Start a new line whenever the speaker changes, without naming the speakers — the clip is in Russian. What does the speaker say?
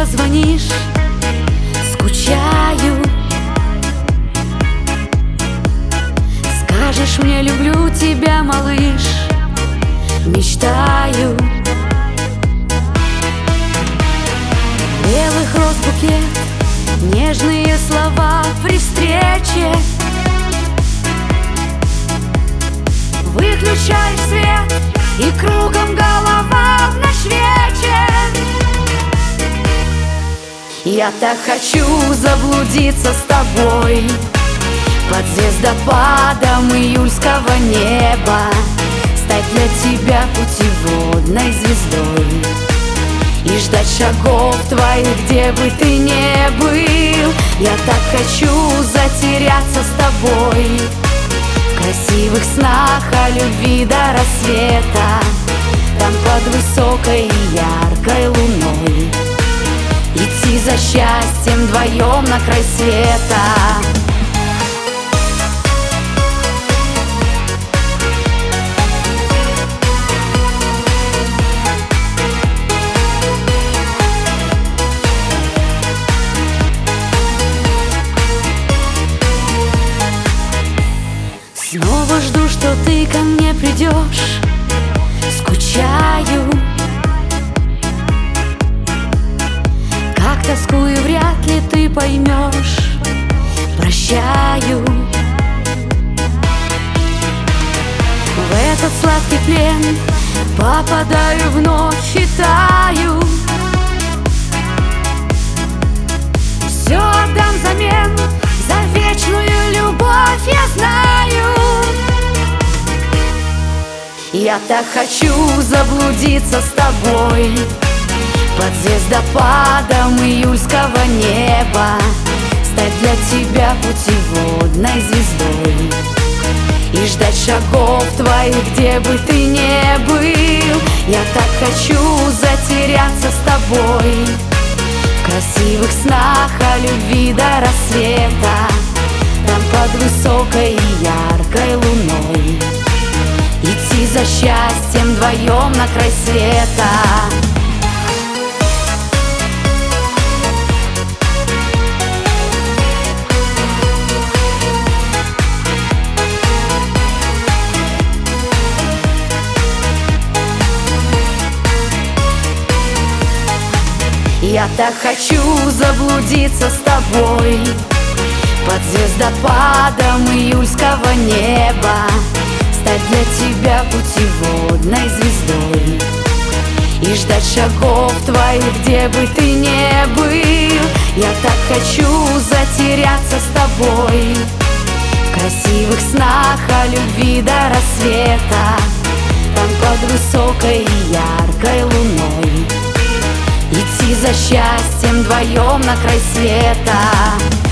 позвонишь, скучаю. Скажешь мне: люблю тебя, малыш, мечтаю. Белых роз букет, нежные слова при встрече. Выключаешь свет, и кругом голова в ночь вечер. Я так хочу заблудиться с тобой под звездопадом июльского неба, стать для тебя путеводной звездой и ждать шагов твоих, где бы ты ни был. Я так хочу затеряться с тобой в красивых снах о любви до рассвета, там под высокой и яркой луной идти за счастьем вдвоем на край света. Снова жду, что ты ко мне придешь, скучаю. Как тоскую, вряд ли ты поймешь, прощаю. В этот сладкий плен попадаю вновь и таю. Все отдам взамен за вечную любовь, я знаю. Я так хочу заблудиться с тобой под звездопадом июльского неба, стать для тебя путеводной звездой и ждать шагов твоих, где бы ты ни был. Я так хочу затеряться с тобой в красивых снах о любви до рассвета, там под высокой и яркой луной идти за счастьем вдвоем на край света. Я так хочу заблудиться с тобой под звездопадом июльского неба, стать для тебя путеводной звездой и ждать шагов твоих, где бы ты ни был. Я так хочу затеряться с тобой в красивых снах о любви до рассвета, там под высокой и яркой луной идти за счастьем вдвоем на край света.